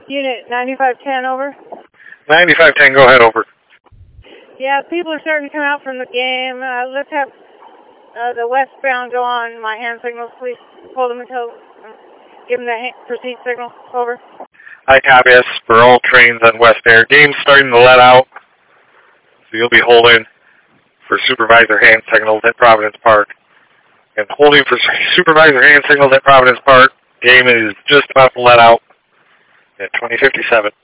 Unit 9510, over. 9510, go ahead, over. Yeah, people are starting to come out from the game. Let's have the westbound go on my hand signals, please. Hold them until, give them the proceed signal, over. I copy us for all trains on West Air. Game's starting to let out, so you'll be holding for supervisor hand signals at Providence Park. And holding for supervisor hand signals at Providence Park. Game is just about to let out at 2057.